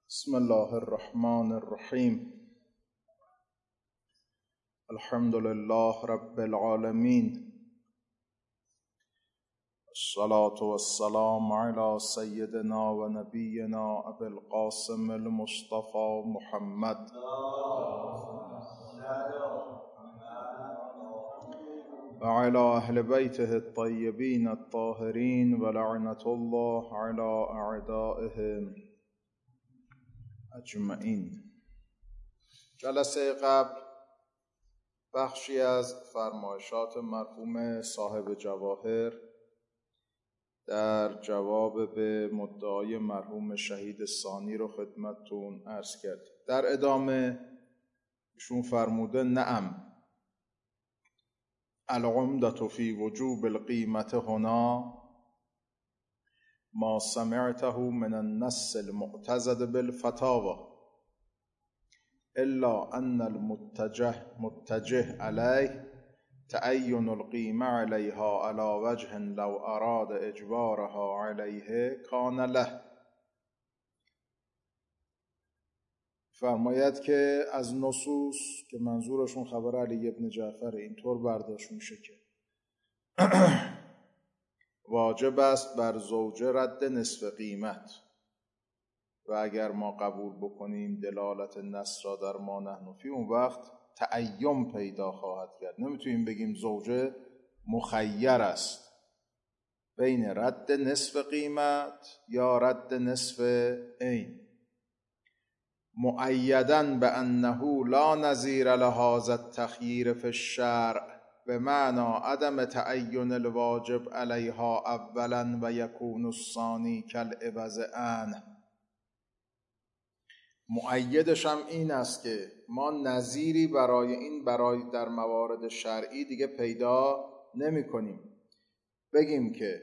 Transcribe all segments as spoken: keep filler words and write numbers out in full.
بسم الله الرحمن الرحیم. الحمد لله رب العالمین، الصلاة والسلام على سیدنا و نبینا ابی القاسم المصطفى محمد و على اهل بیته الطیبین الطاهرین و لعنة الله على اعدائهم اجمعین. جلسه قبل بخشی از فرمایشات مرحوم صاحب جواهر در جواب به مدعای مرحوم شهید ثانی رو خدمتتون عرض کردیم. در ادامه ایشون فرموده نعم العمدة فی وجوب القیمة هنا ما سمعته من النص المعتزد بالفتاوى الا ان المتجه متجه عليه تعین القیمة علیها على وجه لو اراد اجبارها علیه کان له. فرماید که از نصوص که منظورشون خبر علی ابن جعفر اینطور برداشت میشه که واجب است بر زوجه رد نصف قیمت و اگر ما قبول بکنیم دلالت نص را در ما نحن فی، اون وقت تعین پیدا خواهد کرد. نمیتونیم بگیم زوجه مخیر است بین رد نصف قیمت یا رد نصف عین، مؤیداً بأنه لا نظیر لهذا التخییر فی الشرع بمعنى عدم تعین الواجب علیها اولا و یکون الثانی کالعوض عنه. مؤیدش هم این است که ما نظیری برای این برای در موارد شرعی دیگه پیدا نمی کنیم بگیم که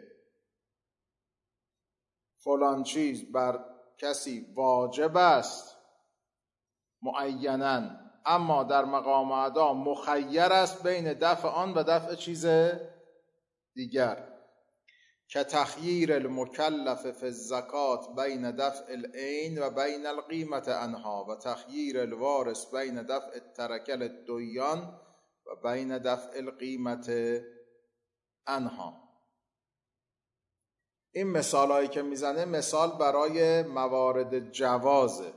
فلان چیز بر کسی واجب است معیناً، اما در مقام ادا مخیر است بین دفع آن و دفع چیز دیگر، که تخییر المکلف فی الزکات بین دفع العین و بین القیمة عنها و تخییر الوارث بین دفع الترکه للدیان و بین دفع القیمة عنها. این مثال هایی که میزنه مثال برای موارد جوازه.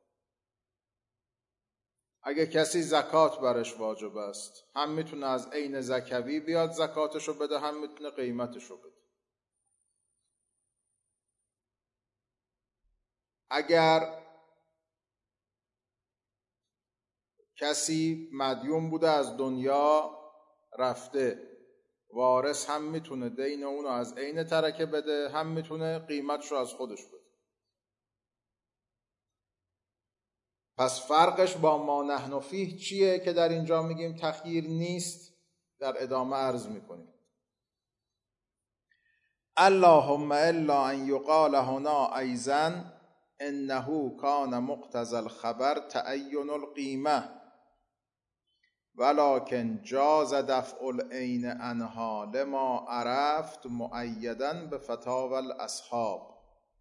اگه کسی زکات برش واجب است، هم میتونه از عین زکوی بیاد زکاتشو بده، هم میتونه قیمتشو بده. اگر کسی مدیون بوده از دنیا رفته، وارث هم میتونه دین اونو از عین ترکه بده، هم میتونه قیمتشو از خودش بده. پس فرقش با ما نحن فیه چیه که در اینجا میگیم تخییر نیست؟ در ادامه عرض میکنیم. اللهم الا ان یقال هنا ایضا انه کان مقتضی الخبر تعین القیمه ولكن جاز دفع العین عنها لما عرفت مؤیدا بفتاوی الاصحاب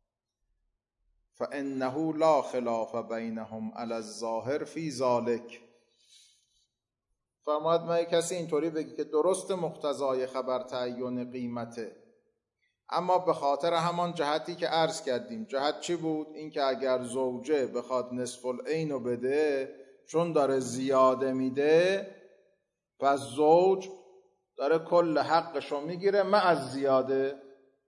فانه لا خلاف بینهم علی الظاهر فی ذلک. فرماید ما کسی اینطوری بگی که درست مقتضای خبر تعین قیمته، اما به خاطر همان جهتی که عرض کردیم. جهت چی بود؟ این که اگر زوجه بخواد نصف العین رو بده، چون داره زیاده میده، پس زوج داره کل حقش رو میگیره مع از زیاده،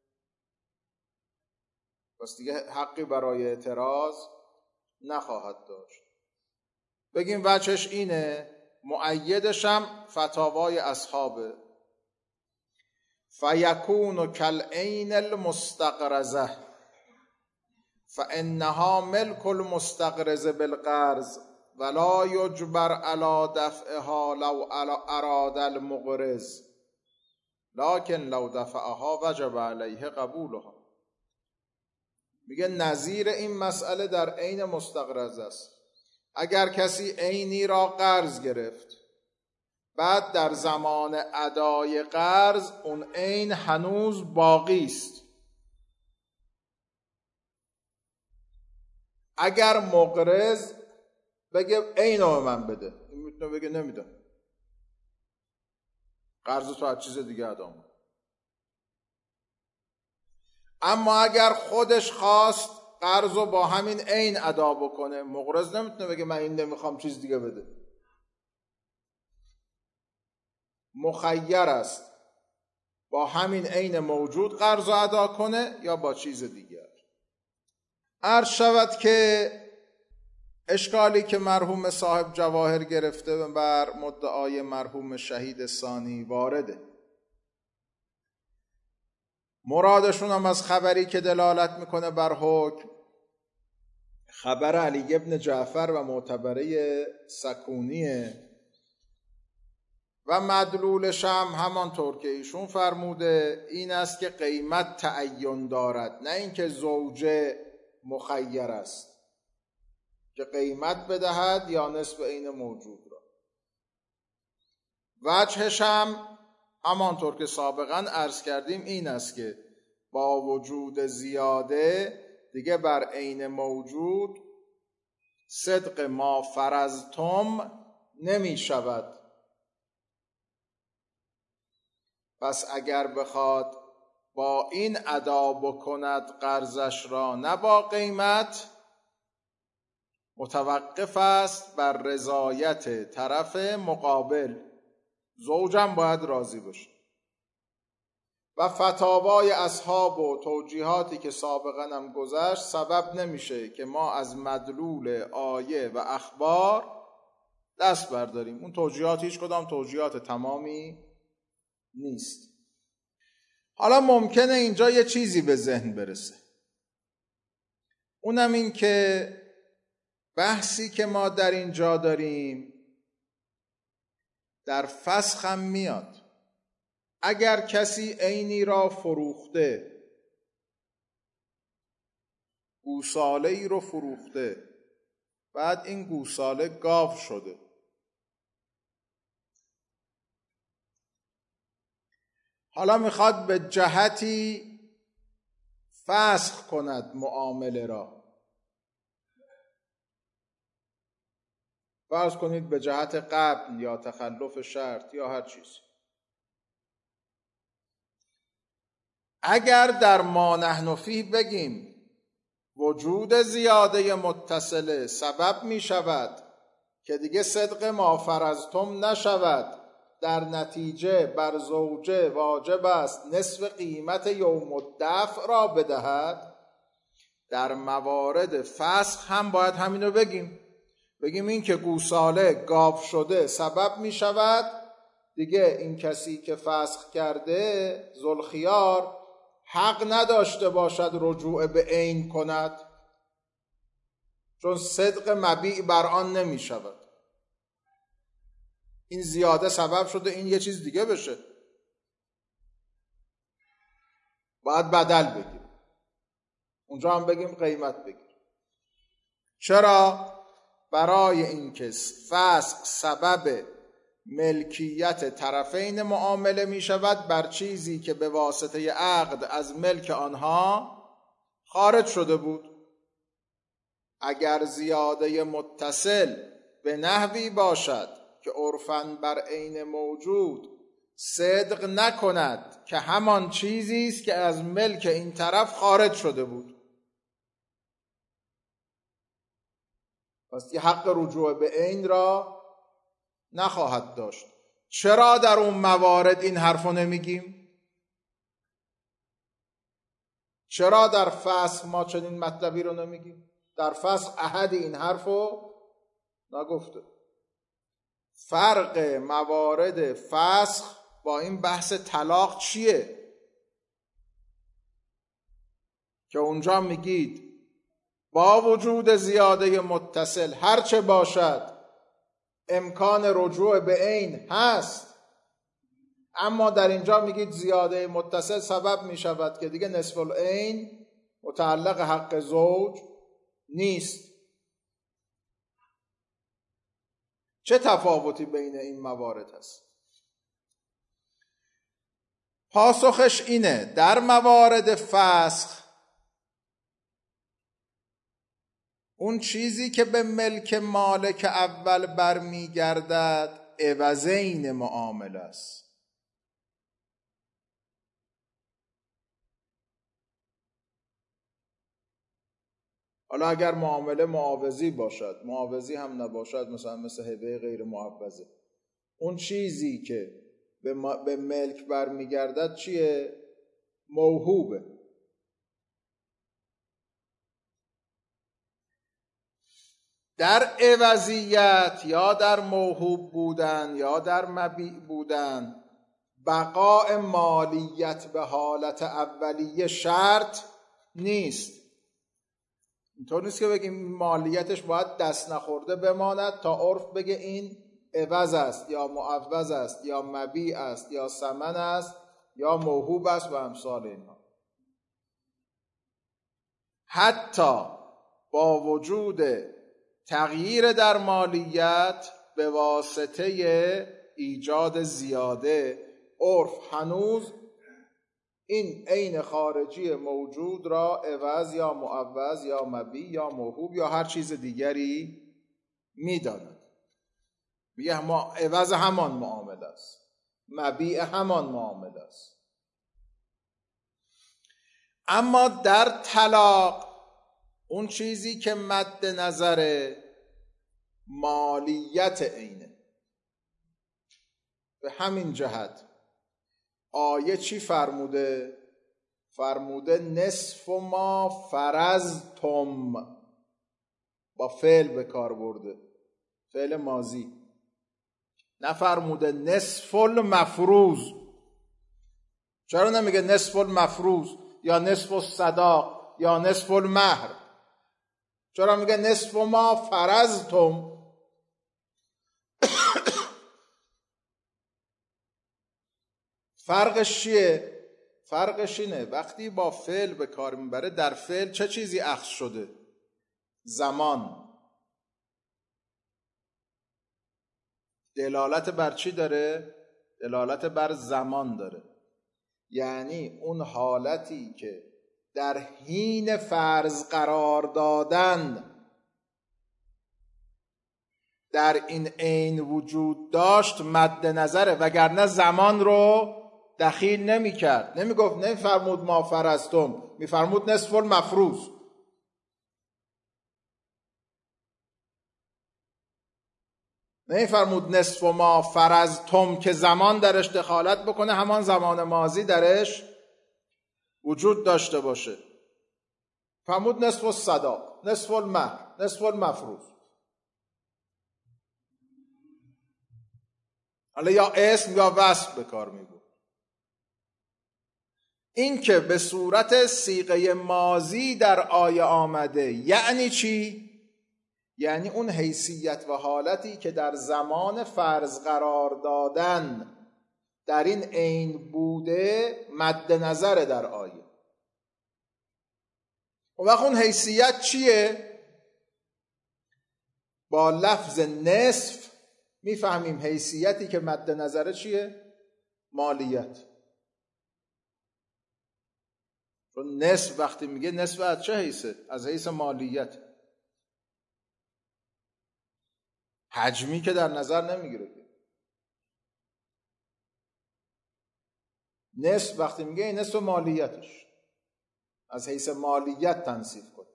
پس دیگه حقی برای اعتراض نخواهد داشت. بگیم وجهش اینه، مؤیدش هم فتاوای اصحابه. فیکون کالعین المستقرضه فانها ملک المستقرض بالقرض ولا یجبر علی دفعها لو اراد المقرض لكن لو دفعها وجب علیه قبولها. میگه نظیر این مسئله در عین مستقرض است. اگر کسی عینی را قرض گرفت، بعد در زمان ادای قرض اون عین هنوز باقی است، اگر مقرض بگه اینو من بده، این میتونه بگه نمیدم، قرض تو از چیز دیگه ادا کن. اما اگر خودش خواست قرض رو با همین عین ادا بکنه، مقرض نمیتونه بگه من این نمیخوام چیز دیگه بده. مخیر است با همین عین موجود قرض رو ادا کنه یا با چیز دیگر. عرض شود که اشکالی که مرحوم صاحب جواهر گرفته بر مدعای مرحوم شهید ثانی وارده. مرادشون هم از خبری که دلالت میکنه بر حکم، خبر علی ابن جعفر و معتبره سکونیه و مدلولش هم همانطور که ایشون فرموده این است که قیمت تعین دارد، نه اینکه زوجه مخیر است که قیمت بدهد یا نصف عین موجود را. وجهش هم همانطور که سابقا عرض کردیم این است که با وجود زیاده دیگه بر عین موجود صدق ما فرضتم نمی شود. پس اگر بخواد با این ادا بکند قرضش را نه با قیمت، متوقف است بر رضایت طرف مقابل، زوجم باید راضی باشه. و فتاوای اصحاب و توجیهاتی که سابقا هم گذشت سبب نمیشه که ما از مدلول آیه و اخبار دست برداریم. اون توجیهات هیچ کدام توجیهات تمامی نیست. حالا ممکنه اینجا یه چیزی به ذهن برسه، اونم این که بحثی که ما در اینجا داریم در فسخ هم میاد. اگر کسی عینی را فروخته، گوساله ای رو فروخته، بعد این گوساله گاو شده، حالا میخواد به جهتی فسخ کند معامله را، فرض کنید به جهت قبل یا تخلف شرط یا هر چیز. اگر در ما نحن فیه بگیم وجود زیاده متصله سبب می شود که دیگه صدق ما فرضتم نشود، در نتیجه بر زوجه واجب است نصف قیمت یوم الدفع را بدهد، در موارد فسخ هم باید همینو بگیم. بگیم این که گوساله گاو شده سبب می شود دیگه این کسی که فسخ کرده ذوالخیار حق نداشته باشد رجوع به عین کند، چون صدق مبیع بر آن نمی شود. این زیاده سبب شده این یه چیز دیگه بشه، باید بدل بگیم. اونجا هم بگیم قیمت بگیر. چرا؟ برای اینکه فسخ سبب ملکیت طرفین معامله می شود بر چیزی که به واسطه عقد از ملک آنها خارج شده بود. اگر زیاده متصل به نحوی باشد که عرفاً بر عین موجود صدق نکند که همان چیزی است که از ملک این طرف خارج شده بود، پس یه حق رجوع به عین را نخواهد داشت. چرا در اون موارد این حرفو نمیگیم؟ چرا در فسخ ما چنین مطلبی رو نمیگیم؟ در فسخ احد این حرفو نگفته. فرق موارد فسخ با این بحث طلاق چیه؟ که اونجا میگید با وجود زیاده متصل هرچه باشد امکان رجوع به عین هست، اما در اینجا میگید زیاده متصل سبب میشود که دیگه نصف العین متعلق حق زوج نیست. چه تفاوتی بین این موارد هست؟ پاسخش اینه: در موارد فسخ اون چیزی که به ملک مالک اول برمیگردد عوضین معامله است. حالا اگر معامله معاوضی باشد، معاوضی هم نباشد، مثلا مثل هبه غیر معوضه، اون چیزی که به, ما به ملک برمیگردد چیه؟ موهوبه. در عوضیت یا در موهوب بودن یا در مبیع بودن بقاء مالیت به حالت اولیه شرط نیست. اینطور نیست که بگیم مالیتش باید دست نخورده بماند تا عرف بگه این عوض است یا معوض است یا مبیع است یا ثمن است یا موهوب است و امثال اینها. حتی با وجود تغییر در مالیت به واسطه ایجاد زیاده، عرف هنوز این عین خارجی موجود را عوض یا معوض یا مبیع یا موهوب یا هر چیز دیگری می‌داند. میگه ما عوض همان معامله است، مبیع همان معامله است. اما در طلاق اون چیزی که مد نظر مالیت عینه. به همین جهت آیه چی فرموده؟ فرموده نصف ما فرضتم، با فعل به کار برده، فعل ماضی. نفرموده نصف المفروض. چرا نمیگه نصف المفروض یا نصف الصداق یا نصف المهر؟ چرا میگه نصف ما فرضتم؟ فرقش چیه؟ فرقش اینه وقتی با فعل به کار میبره، در فعل چه چیزی اخذ شده؟ زمان. دلالت بر چی داره؟ دلالت بر زمان داره. یعنی اون حالتی که در حین فرض قرار دادن در این عین وجود داشت مد نظره، وگرنه زمان رو دخیل نمی کرد. نمی گفت، نمی فرمود ما فرضتم، می فرمود نصف المفروض. نمی فرمود نصف ما فرضتم که زمان درش دخالت بکنه، همان زمان ماضی درش وجود داشته باشه. فرمود نصف الصداق، نصف المهر، نصف المفروض. حالا یا اسم یا وصف به کار می بود. این که به صورت صیغه ماضی در آیه آمده یعنی چی؟ یعنی اون حیثیت و حالتی که در زمان فرض قرار دادن در این عین بوده مد نظر در آیه. اون وقت اون حیثیت چیه؟ با لفظ نصف میفهمیم حیثیتی که مد نظر چیه؟ مالیت. چون نصف وقتی میگه نصف از چه حیثه؟ از حیث مالیت. حجمی که در نظر نمیگیره. نصف وقتی میگه این نصف مالیتش، از حیث مالیت تنصیف کن.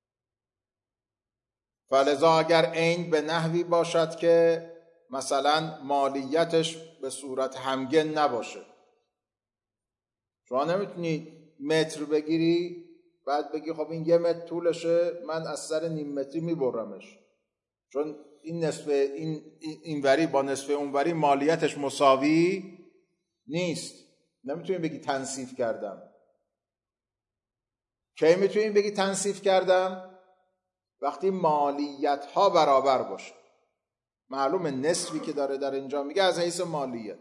فلذا اگر عین به نحوی باشد که مثلا مالیتش به صورت همگن نباشه، شما نمیتونی متر بگیری بعد بگی خب این یه متر طولشه، من از سر نیم متری میبرمش، چون این نصف این اینوری با نصف اونوری مالیتش مساوی نیست. نمیتونی بگی تنصیف کردم. کی میتونی بگی تنصیف کردم؟ وقتی مالیت ها برابر باشه. معلوم نصفی که داره در اینجا میگه از حیث مالیت.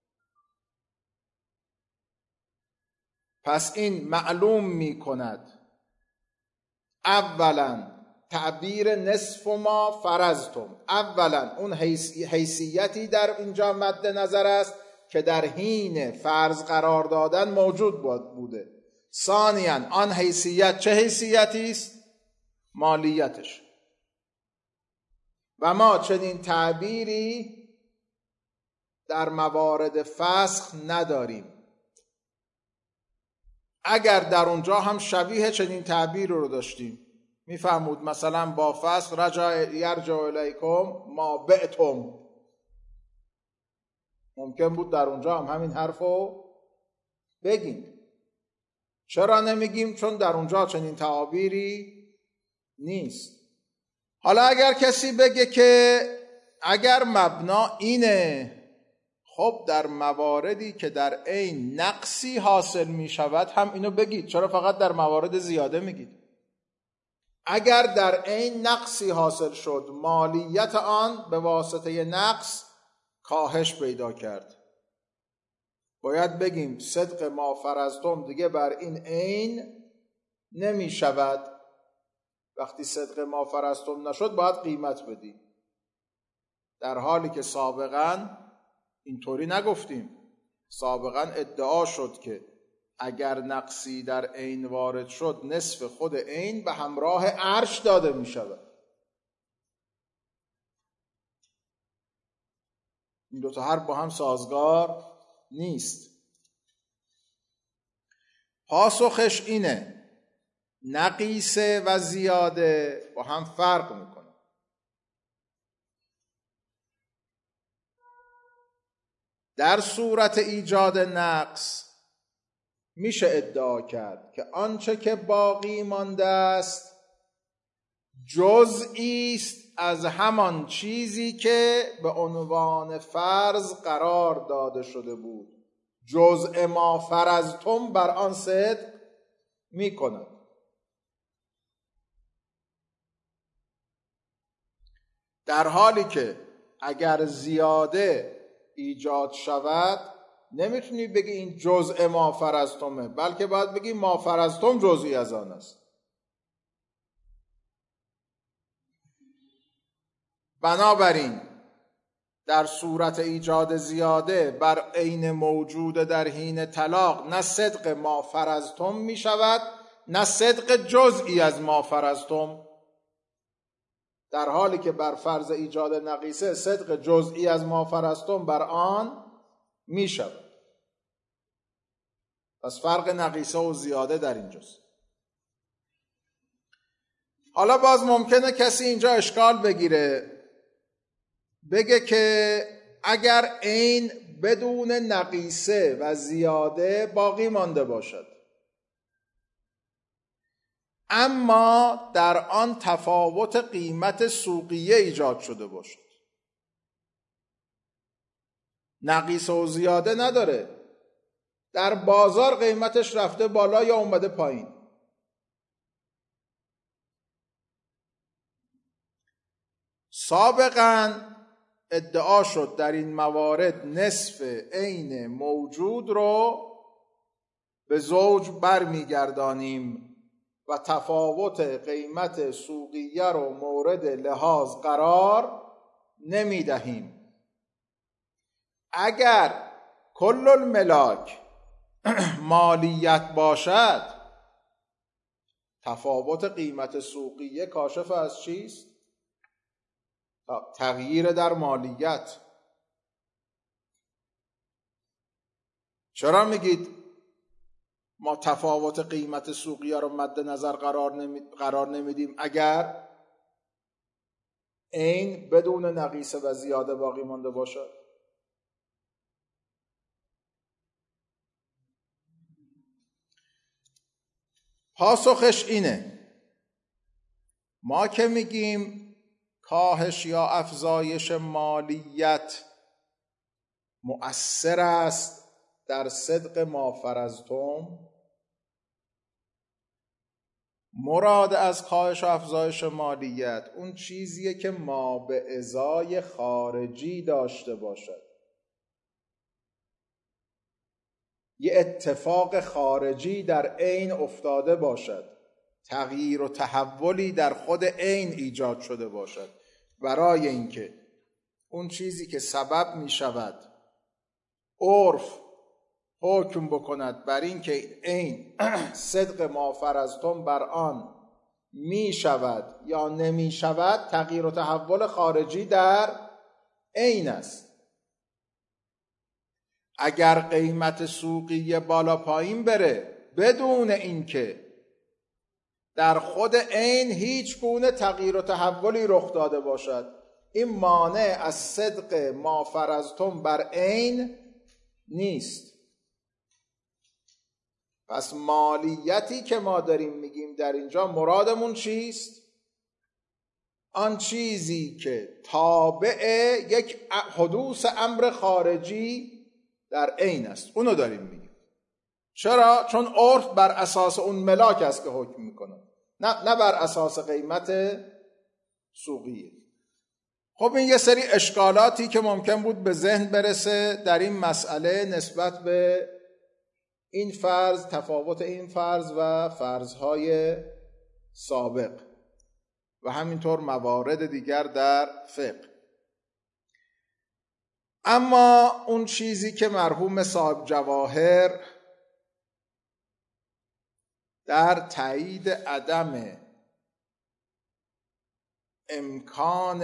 پس این معلوم میکند اولا تعبیر نصف ما فرضتم، اولا اون حیثیتی در اینجا مد نظر است که در حین فرض قرار دادن موجود بوده. ثانیاً آن حیثیت چه حیثیتی است؟ مالیتش. و ما چنین تعبیری در موارد فسخ نداریم. اگر در اونجا هم شبیه چنین تعبیر رو داشتیم، میفهمود مثلا با فسخ رجع یرجع الیکم ما بعتم، ممکن بود در اونجا هم همین حرف رو بگیم. چرا نمیگیم؟ چون در اونجا چنین تعابیری نیست. حالا اگر کسی بگه که اگر مبنا اینه، خب در مواردی که در عین نقصی حاصل می شود هم اینو بگید، چرا فقط در موارد زیاده میگید؟ اگر در عین نقصی حاصل شد، مالیت آن به واسطه نقص کاهش پیدا کرد، باید بگیم صدق ما فرضتم دیگه بر این عین نمی شود. وقتی صدق ما فرضتم نشد باید قیمت بدیم، در حالی که سابقاً اینطوری نگفتیم. سابقاً ادعا شد که اگر نقصی در عین وارد شد، نصف خود عین به همراه عرش داده می شود. این دو تا حرف با هم سازگار نیست. پاسخش اینه نقیصه و زیاده با هم فرق میکنه. در صورت ایجاد نقص میشه ادعا کرد که آنچه که باقی مانده است جزئی است از همان چیزی که به عنوان فرض قرار داده شده بود. جزء ما فرضتم بر آن صدق میکند. در حالی که اگر زیاده ایجاد شود نمیتونی بگی این جزء ما فرضتمه، بلکه باید بگی ما فرضتم جزئی از آن است. بنابراین در صورت ایجاد زیاده بر عین موجود در حین طلاق نه صدق ما فرضتم می شود نه صدق جزئی از ما فرضتم، در حالی که بر فرض ایجاد نقیصه صدق جزئی از ما فرضتم بر آن می شود. پس فرق نقیصه و زیاده در اینجاست. حالا باز ممکنه کسی اینجا اشکال بگیره، بگه که اگر عین بدون نقیصه و زیاده باقی مانده باشد اما در آن تفاوت قیمت سوقیه ایجاد شده باشد، نقیصه و زیاده نداره، در بازار قیمتش رفته بالا یا اومده پایین، سابقاً ادعا شد در این موارد نصف عین موجود رو به زوج برمیگردانیم و تفاوت قیمت سوقیه رو مورد لحاظ قرار نمیدهیم. اگر کل الملاک مالیت باشد تفاوت قیمت سوقیه کاشف از چیست؟ تغییر در مالیت. چرا میگید ما تفاوت قیمت سوقیه رو مد نظر قرار نمی... قرار نمیدیم اگر عین بدون نقیصه و زیاده باقی مانده باشد؟ پاسخش اینه ما که میگیم کاهش یا افزایش مالیت مؤثر است در صدق ما فرضتم، مراد از کاهش و افزایش مالیت اون چیزیه که ما به ازای خارجی داشته باشد، یه اتفاق خارجی در عین افتاده باشد، تغییر و تحولی در خود عین ایجاد شده باشد، برای اینکه اون چیزی که سبب می شود عرف حکم بکند بر این که عین صدق ما فرضتم بر آن می شود یا نمی شود تغییر و تحول خارجی در عین است. اگر قیمت سوقی بالا پایین بره بدون اینکه در خود عین هیچ گونه تغییر و تحولی رخ داده باشد، این مانع از صدق ما فرضتم بر عین نیست. پس مالیتی که ما داریم میگیم در اینجا مرادمون چیست؟ آن چیزی که تابع یک حدوث امر خارجی در عین است، اونو داریم میگیم. چرا؟ چون عرف بر اساس اون ملاک است که حکم میکنه، نه نه بر اساس قیمت سوقیه. خب این یه سری اشکالاتی که ممکن بود به ذهن برسه در این مسئله نسبت به این فرض، تفاوت این فرض و فرضهای سابق و همینطور موارد دیگر در فقه. اما اون چیزی که مرحوم صاحب جواهر در تایید عدم امکان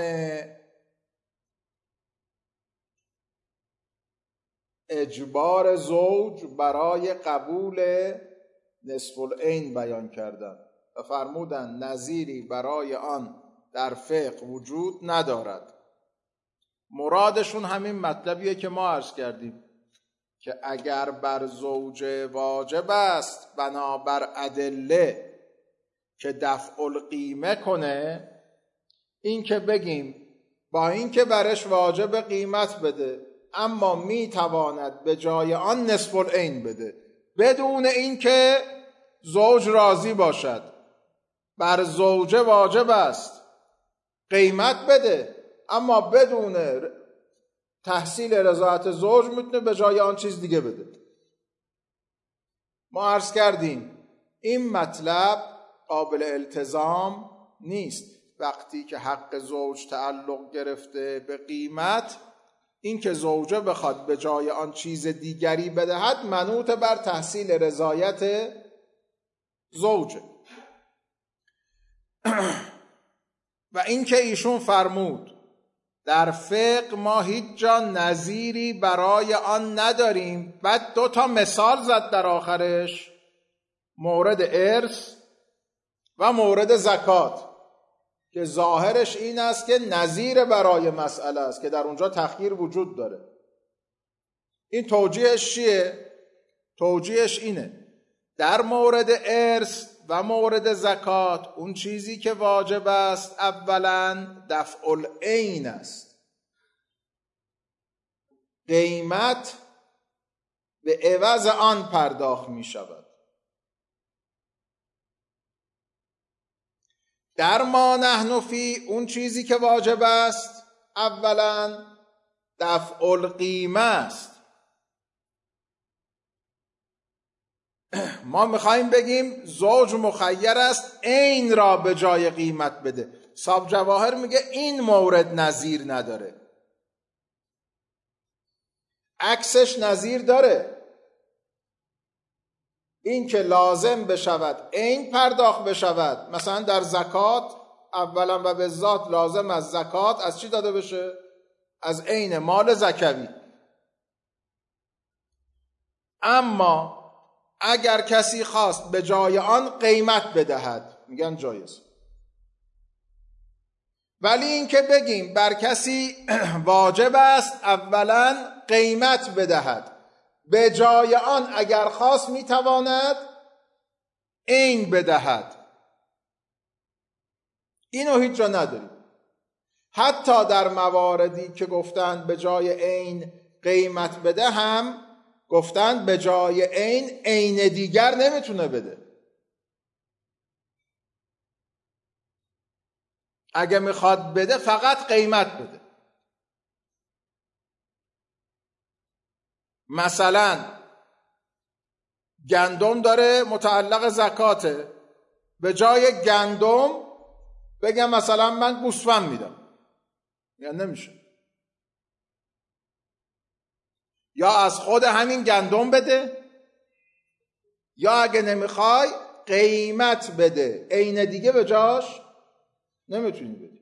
اجبار زوج برای قبول نصف العین بیان کردند و فرمودند نظیری برای آن در فقه وجود ندارد. مرادشون همین مطلبیه که ما عرض کردیم که اگر بر زوج واجب است بنابر ادله که دفع القیمه کنه، این که بگیم با این که برش واجب قیمت بده اما می تواند به جای آن نصف العین بده بدون این که زوج راضی باشد. بر زوجه واجب است قیمت بده اما بدون تحصیل رضایت زوج میتونه به جای آن چیز دیگه بده. ما عرض کردیم این مطلب قابل التزام نیست. وقتی که حق زوج تعلق گرفته به قیمت، این که زوجه بخواد به جای آن چیز دیگری بدهد منوط بر تحصیل رضایت زوجه. و این که ایشون فرمود در فقه ما هیچ جا نظیری برای آن نداریم، بعد دو تا مثال زد در آخرش، مورد ارث و مورد زکات، که ظاهرش این است که نظیر برای مسئله است که در اونجا تخییر وجود داره. این توجیهش چیه؟ توجیهش اینه در مورد ارث و مورد زکات اون چیزی که واجب است اولا دفع العین است، قیمت به عوض آن پرداخت می شود. در ما نحن فی اون چیزی که واجب است اولا دفع القیمه است. ما میخوایم بگیم زوج مخیر است عین را به جای قیمت بده. صاحب جواهر میگه این مورد نظیر نداره، عکسش نظیر داره. این که لازم بشود عین پرداخت بشود، مثلا در زکات اولا و به ذات لازم از زکات از چی داده بشه؟ از عین مال زکوی. اما اگر کسی خواست به جای آن قیمت بدهد میگن جایز. ولی این که بگیم بر کسی واجب است اولا قیمت بدهد، به جای آن اگر خواست میتواند عین بدهد، اینو هیچ جا نداریم. حتی در مواردی که گفتند به جای عین قیمت بده هم گفتند به جای عین عین دیگر نمیتونه بده. اگه میخواد بده فقط قیمت بده. مثلا گندم داره متعلق زکاته، به جای گندم بگم مثلا من گوسفند میدم، یا نمیشه. یا از خود همین گندم بده، یا اگه نمیخوای قیمت بده، عین دیگه به جاش نمیتونی بدی.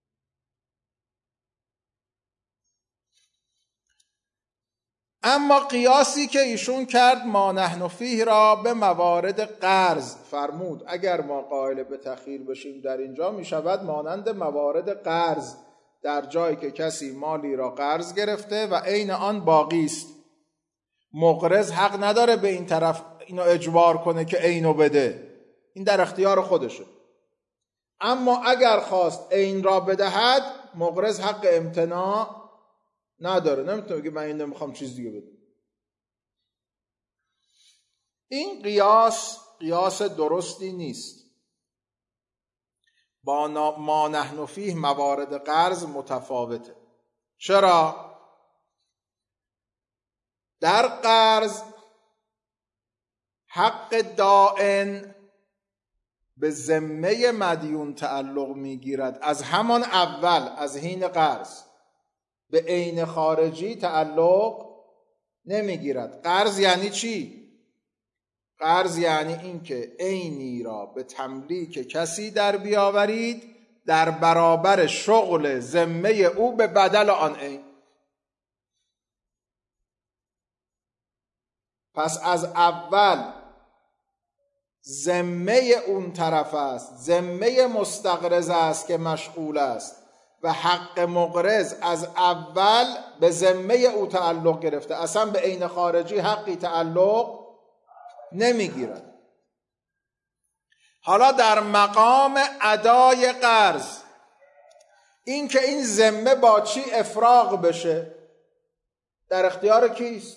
اما قیاسی که ایشون کرد ما نحن فیه را به موارد قرض فرمود، اگر ما قائل به تأخیر بشیم در اینجا می شود مانند موارد قرض، در جایی که کسی مالی را قرض گرفته و عین آن باقی است، مقرض حق نداره به این طرف اینو اجبار کنه که عینو بده، این در اختیار خودشه. اما اگر خواست عین را بدهد، مقرض حق امتناع نداره، نمیتونه بگه من این نمیخوام چیز دیگه بده. این قیاس قیاس درستی نیست. با ما نحن فیه موارد قرض متفاوته. چرا؟ در قرض حق دائن به ذمه مدیون تعلق میگیرد از همان اول، از حین قرض. به عین خارجی تعلق نمیگیرد. قرض یعنی چی؟ قرض یعنی این که عینی را به تملیک کسی در بیاورید در برابر شغل ذمه او به بدل آن عین. پس از اول ذمه اون طرف است، ذمه مستقرض است که مشغول است و حق مقرض از اول به ذمه او تعلق گرفته، اصلا به عین خارجی حقی تعلق نمیگیرد. حالا در مقام ادای قرض، این که این ذمه با چی افراغ بشه در اختیار کیست؟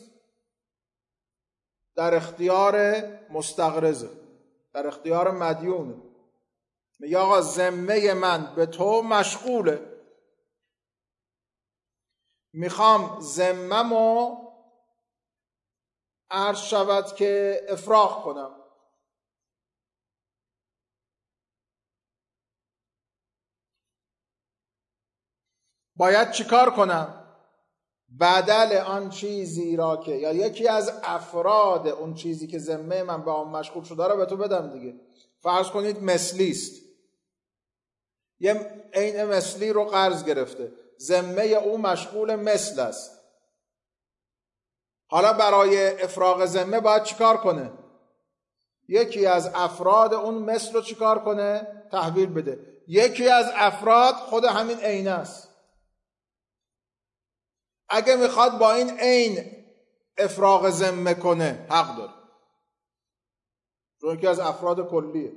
در اختیار مستقرضه، در اختیار مدیونه. میگه آقا ذمه من به تو مشغوله، میخوام ذمه‌مو عرض شود که افراغ کنم. باید چیکار کنم؟ بدل آن چیزی را که، یا یکی از افراد اون چیزی که ذمه من به آن مشغول شده را به تو بدم دیگه. فرض کنید مثلی است، یه عین مثلی رو قرض گرفته، ذمه او مشغول مثل است. حالا برای افراغ ذمه باید چیکار کنه؟ یکی از افراد اون مثل رو چیکار کنه؟ تحویل بده. یکی از افراد خود همین عین است. اگه میخواد با این عین افراغ ذمه کنه حق داره، چون یکی از افراد کلیه.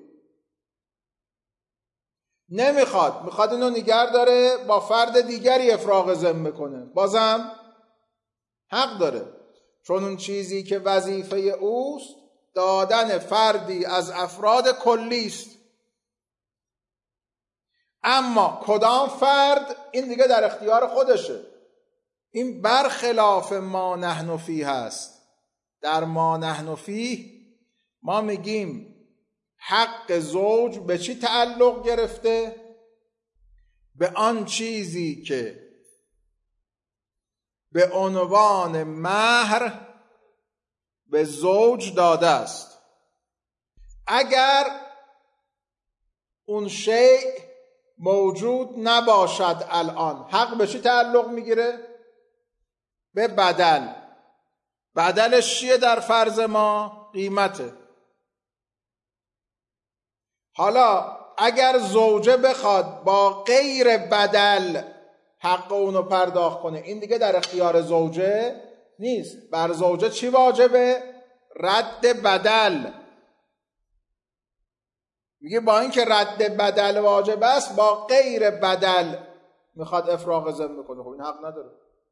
نمیخواد، میخواد اینو نگه داره با فرد دیگری افراغ ذمه کنه، بازم حق داره، چون اون چیزی که وظیفه اوست دادن فردی از افراد کلی است. اما کدام فرد، این دیگه در اختیار خودشه. این برخلاف ما نحن فیه هست. در ما نحن فیه ما میگیم حق زوج به چی تعلق گرفته؟ به آن چیزی که به عنوان مهر به زوج داده است. اگر اون شیء موجود نباشد الان، حق به چی تعلق میگیره؟ به بدل. بدلش چیه در فرض ما؟ قیمته. حالا اگر زوجه بخواد با غیر بدل حق اونو پرداخت کنه، این دیگه در اختیار زوجه نیست. بر زوجه چی واجبه؟ رد بدل. میگه با اینکه رد بدل واجب است، با غیر بدل میخواد افراغ ذمه کنه، خب این حق نداره.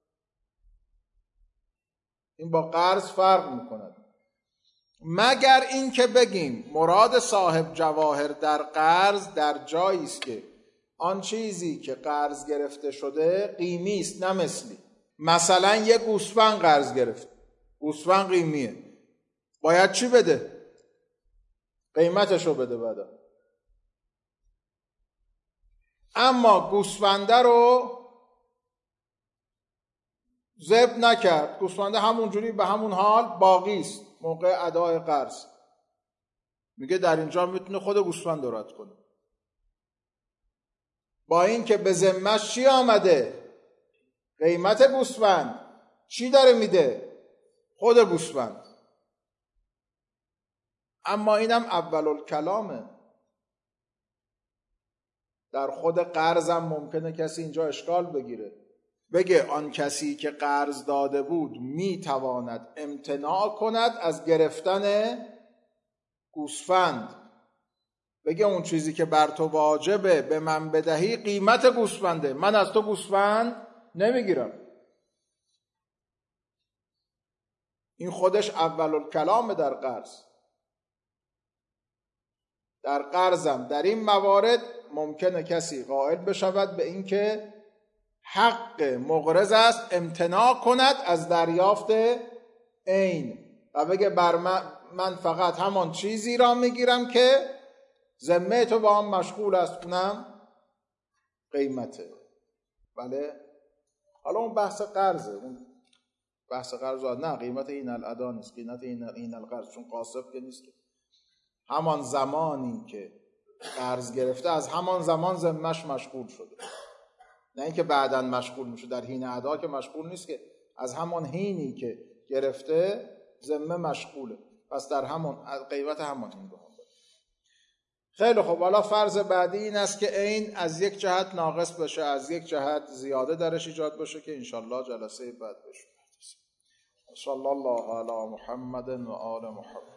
این با قرض فرق میکند. مگر این که بگیم مراد صاحب جواهر در قرض در جایی است که آن چیزی که قرض گرفته شده قیمی است نه مثلی. مثلا یک گوسفند قرض گرفت، گوسفند قیمیه، باید چی بده؟ قیمتشو بده بعدا. اما گوسفنده رو ذبح نکرد، گوسفنده همونجوری به همون حال باقی است موقع ادای قرض. میگه در اینجا میتونه خود گوسفند رو رد کنه، با این که به ذمه‌اش چی آمده؟ قیمت گوسفند. چی داره میده؟ خود گوسفند. اما اینم اول الکلامه. در خود قرضم ممکنه کسی اینجا اشکال بگیره، بگه آن کسی که قرض داده بود میتواند امتناع کند از گرفتن گوسفند. بگه اون چیزی که بر تو واجبه به من بدهی قیمت گوسفنده، من از تو گوسفند نمیگیرم. این خودش اول الکلام در قرض. در قرضم در این موارد ممکنه کسی قائل بشود به اینکه حق مقرض است امتناع کند از دریافت عین و بگه بر من فقط همان چیزی را میگیرم که ذمه تو با هم مشغول است، اونم قیمته. بله. حالا اون بحث قرضه، اون بحث قرض نه قیمت این الادا نیست، قیمت این القرض، چون قاصب که نیست. همان زمانی که قرض گرفته از همان زمان ذمه‌اش مشغول شده، نه اینکه بعداً مشغول میشه. در حین ادا که مشغول نیست، که از همان حینی که گرفته ذمه مشغوله، پس در همون قیمت همان حین بمونه. خیلی خب، حالا فرض بعدی این است که عین از یک جهت ناقص بشه، از یک جهت زیاده درش ایجاد بشه که انشالله جلسه بعد بشه. صلی الله علی محمد و آل محمد.